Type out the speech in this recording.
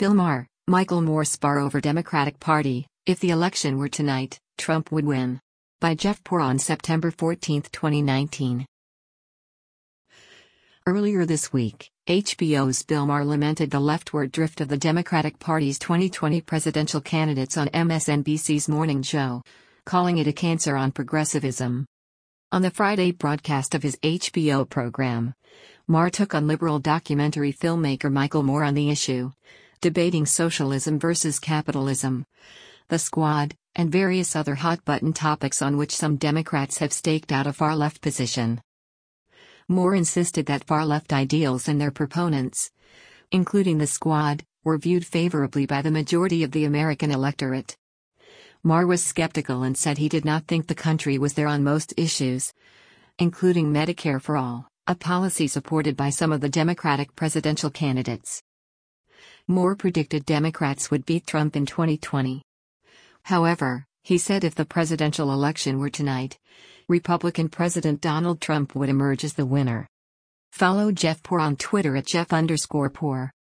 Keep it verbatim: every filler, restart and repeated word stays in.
Bill Maher, Michael Moore spar over Democratic Party, if the election were tonight, Trump would win. By Jeff Poor on September fourteenth, twenty nineteen. Earlier this week, H B O's Bill Maher lamented the leftward drift of the Democratic Party's twenty twenty presidential candidates on M S N B C's Morning Joe, calling it a cancer on progressivism. On the Friday broadcast of his H B O program, Maher took on liberal documentary filmmaker Michael Moore on the issue, debating socialism versus capitalism, the Squad, and various other hot-button topics on which some Democrats have staked out a far-left position. Moore insisted that far-left ideals and their proponents, including the Squad, were viewed favorably by the majority of the American electorate. Maher was skeptical and said he did not think the country was there on most issues, including Medicare for All, a policy supported by some of the Democratic presidential candidates. Moore predicted Democrats would beat Trump in twenty twenty. However, he said if the presidential election were tonight, Republican President Donald Trump would emerge as the winner. Follow Jeff Poor on Twitter at Jeff underscore Poor.